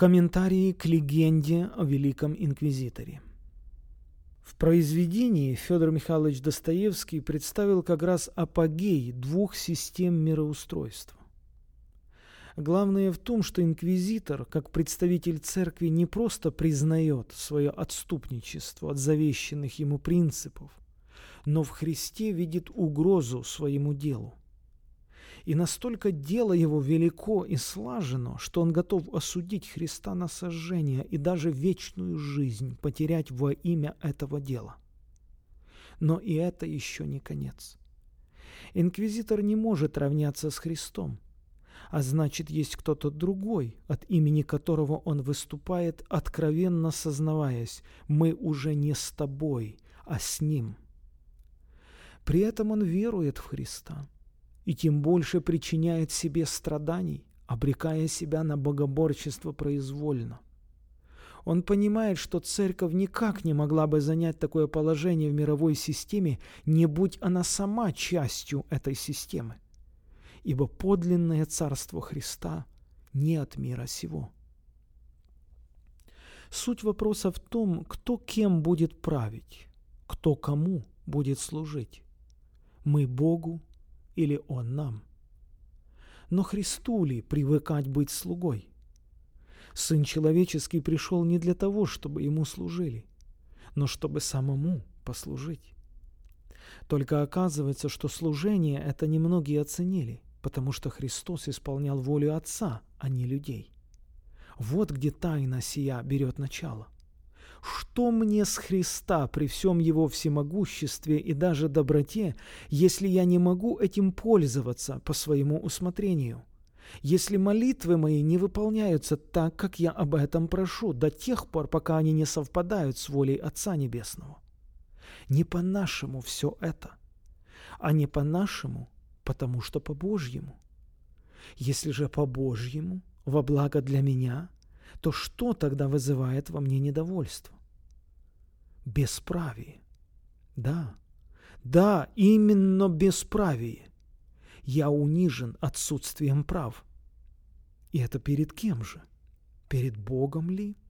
Комментарии к легенде о Великом Инквизиторе. В произведении Федор Михайлович Достоевский представил как раз апогей двух систем мироустройства. Главное в том, что инквизитор, как представитель церкви, не просто признает свое отступничество от завещанных ему принципов, но в Христе видит угрозу своему делу. И настолько дело его велико и слажено, что он готов осудить Христа на сожжение и даже вечную жизнь потерять во имя этого дела. Но и это еще не конец. Инквизитор не может равняться с Христом, а значит, есть кто-то другой, от имени которого он выступает, откровенно сознаваясь: «Мы уже не с тобой, а с Ним». При этом он верует в Христа и тем больше причиняет себе страданий, обрекая себя на богоборчество произвольно. Он понимает, что церковь никак не могла бы занять такое положение в мировой системе, не будь она сама частью этой системы, ибо подлинное царство Христа не от мира сего. Суть вопроса в том, кто кем будет править, кто кому будет служить. Мы Богу или Он нам? Но Христу ли привыкать быть слугой? Сын человеческий пришел не для того, чтобы Ему служили, но чтобы самому послужить. Только оказывается, что служение это немногие оценили, потому что Христос исполнял волю Отца, а не людей. Вот где тайна сия берет начало. Что мне с Христа при всем Его всемогуществе и даже доброте, если я не могу этим пользоваться по своему усмотрению? Если молитвы мои не выполняются так, как я об этом прошу, до тех пор, пока они не совпадают с волей Отца Небесного? Не по-нашему все это, а не по-нашему, потому что по-божьему. Если же по-божьему, во благо для меня, то что тогда вызывает во мне недовольство? Бесправие. Да, именно бесправие. Я унижен отсутствием прав. И это перед кем же? Перед Богом ли?